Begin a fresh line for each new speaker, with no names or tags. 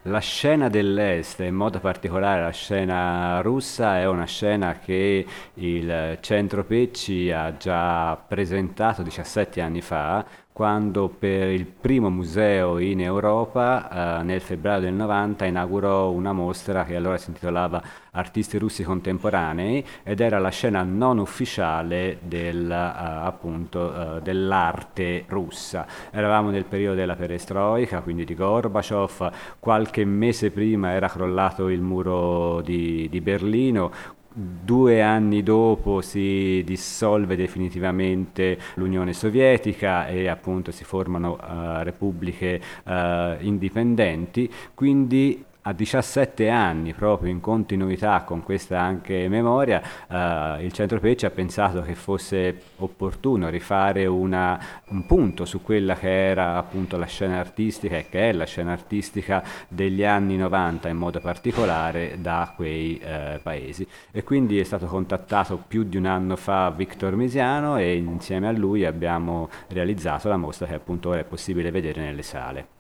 La scena dell'Est, in modo particolare la scena russa, è una scena che il Centro Pecci ha già presentato 17 anni fa, quando per il primo museo in Europa, nel febbraio del 90, inaugurò una mostra che allora si intitolava Artisti russi contemporanei ed era la scena non ufficiale dell'arte russa. Eravamo nel periodo della perestroica, quindi di Gorbaciov. Qualche mese prima era crollato il muro di Berlino. 2 anni dopo si dissolve definitivamente l'Unione Sovietica e appunto si formano repubbliche indipendenti, quindi a 17 anni, proprio in continuità con questa anche memoria, il Centro Pecci ha pensato che fosse opportuno rifare un punto su quella che era appunto la scena artistica e che è la scena artistica degli anni 90 in modo particolare da quei paesi. E quindi è stato contattato più di un anno fa Victor Misiano e insieme a lui abbiamo realizzato la mostra che appunto ora è possibile vedere nelle sale.